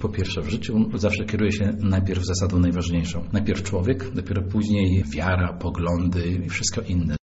Po pierwsze, w życiu zawsze kieruję się najpierw zasadą najważniejszą. Najpierw człowiek, dopiero później wiara, poglądy i wszystko inne.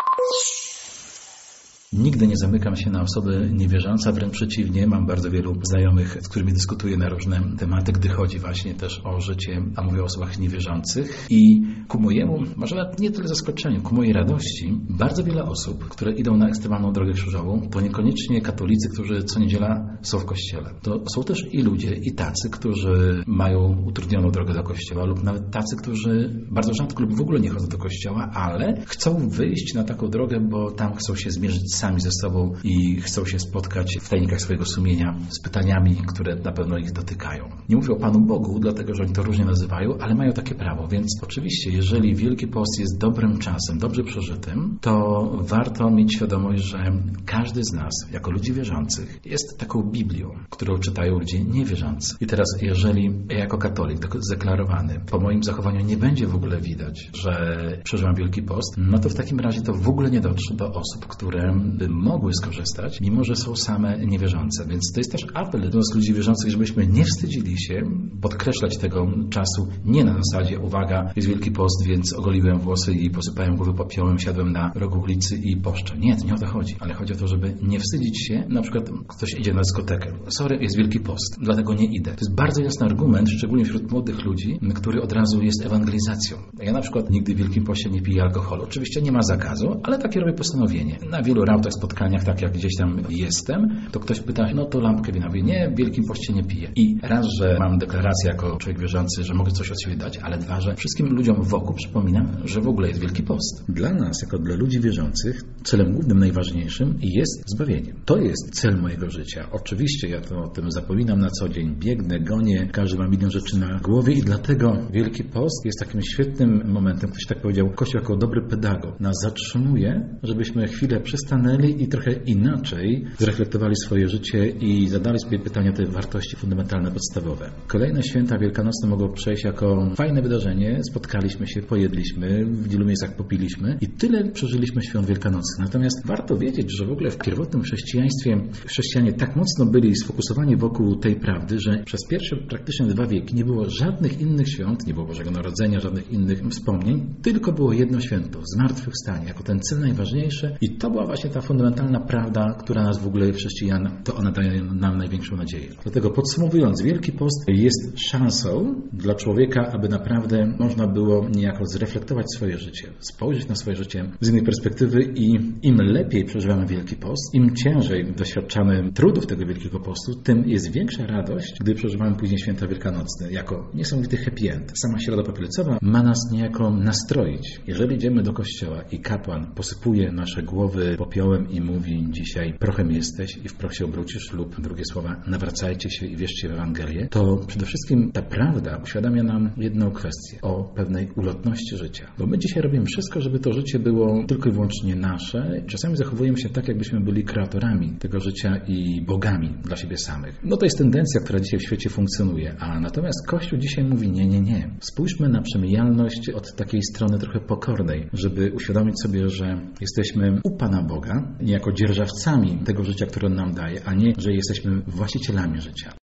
Nigdy nie zamykam się na osoby niewierzące, wręcz przeciwnie, mam bardzo wielu znajomych, z którymi dyskutuję na różne tematy, gdy chodzi właśnie też o życie, a mówię o osobach niewierzących. I ku mojemu, może nawet nie tyle zaskoczeniu, ku mojej radości, bardzo wiele osób, które idą na ekstremalną drogę krzyżową, to niekoniecznie katolicy, którzy co niedziela są w kościele. To są też i ludzie, i tacy, którzy mają utrudnioną drogę do kościoła, lub nawet tacy, którzy bardzo rzadko lub w ogóle nie chodzą do kościoła, ale chcą wyjść na taką drogę, bo tam chcą się zmierzyć sami ze sobą i chcą się spotkać w tajnikach swojego sumienia z pytaniami, które na pewno ich dotykają. Nie mówię o Panu Bogu, dlatego że oni to różnie nazywają, ale mają takie prawo, więc oczywiście, jeżeli Wielki Post jest dobrym czasem, dobrze przeżytym, to warto mieć świadomość, że każdy z nas, jako ludzi wierzących, jest taką Biblią, którą czytają ludzie niewierzący. I teraz, jeżeli ja jako katolik zdeklarowany, po moim zachowaniu nie będzie w ogóle widać, że przeżyłam Wielki Post, no to w takim razie to w ogóle nie dotrze do osób, które by mogły skorzystać, mimo że są same niewierzące. Więc to jest też apel do nas ludzi wierzących, żebyśmy nie wstydzili się podkreślać tego czasu nie na zasadzie, uwaga, jest Wielki Post, więc ogoliłem włosy i posypałem głowę popiołem, siadłem na rogu ulicy i poszczę. Nie, to nie o to chodzi, ale chodzi o to, żeby nie wstydzić się, na przykład ktoś idzie na dyskotekę. Sorry, jest Wielki Post, dlatego nie idę. To jest bardzo jasny argument, szczególnie wśród młodych ludzi, który od razu jest ewangelizacją. Ja na przykład nigdy w Wielkim Poście nie piję alkoholu. Oczywiście nie ma zakazu, ale takie robię postanowienie. Na wielu rautach, spotkaniach, tak jak gdzieś tam jestem, to ktoś pyta, no to lampkę wina. Mówię, nie, w Wielkim Poście nie piję. I raz, że mam deklarację jako człowiek wierzący, że mogę coś od siebie dać, ale dwa, że wszystkim ludziom wokół przypominam, że w ogóle jest Wielki Post. Dla nas, jako dla ludzi wierzących, celem głównym, najważniejszym jest zbawienie. To jest cel mojego życia. Oczywiście ja to o tym zapominam na co dzień, biegnę, gonię, każdy ma milion rzeczy na głowie i dlatego Wielki Post jest takim świetnym momentem, ktoś tak powiedział, Kościół jako dobry pedagog nas zatrzymuje, żebyśmy chwilę przystanęli i trochę inaczej zreflektowali swoje życie i zadali sobie pytania, te wartości fundamentalne, podstawowe. Kolejne święta wielkanocne mogą przejść jako fajne wydarzenie, spotkaliśmy się, pojedliśmy, w wielu miejscach popiliśmy i tyle przeżyliśmy świąt wielkanocnych. Natomiast warto wiedzieć, że w ogóle w pierwotnym chrześcijaństwie chrześcijanie tak mocno byli sfokusowani wokół tej prawdy, że przez pierwsze praktycznie 2 wieki nie było żadnych innych świąt, nie było Bożego Narodzenia, żadnych innych wspomnień, tylko było jedno święto, zmartwychwstanie, jako ten cel najważniejszy i to była właśnie ta fundamentalna prawda, która nas w ogóle chrześcijan, to ona daje nam największą nadzieję. Dlatego podsumowując, Wielki Post jest szansą dla człowieka, aby naprawdę można było niejako zreflektować swoje życie, spojrzeć na swoje życie z innej perspektywy i im lepiej przeżywamy Wielki Post, im ciężej doświadczamy trudów tego Wielkiego Postu, tym jest większa radość, gdy przeżywamy później święta wielkanocne, jako niesamowity happy end. Sama Środa Popielcowa ma nas niejako nastroić. Jeżeli idziemy do kościoła i kapłan posypuje nasze głowy popiołem i mówi dzisiaj prochem jesteś i w proch się obrócisz, lub drugie słowa nawracajcie się i wierzcie w Ewangelię, to przede wszystkim ta prawda uświadamia nam jedną kwestię o pewnej ulotności życia. Bo my dzisiaj robimy wszystko, żeby to życie było tylko i wyłącznie nasze. Czasami zachowujemy się tak, jakbyśmy byli kreatorami tego życia i bogami dla siebie samych. No to jest tendencja, która dzisiaj w świecie funkcjonuje, a natomiast Kościół dzisiaj mówi nie. Spójrzmy na przemijalność od takiej strony trochę pokornej, żeby uświadomić sobie, że jesteśmy u Pana Boga, niejako dzierżawcami tego życia, które On nam daje, a nie, że jesteśmy właścicielami życia.